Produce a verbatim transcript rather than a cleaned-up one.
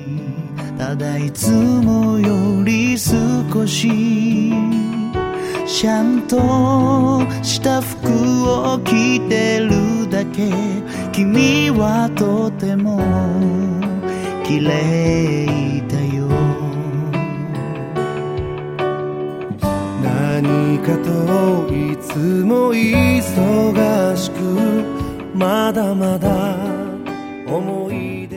ただいつもより少しちゃんとした服を着てるだけ、君はとても綺麗だよ。 何かといつも忙しく、まだまだ思い出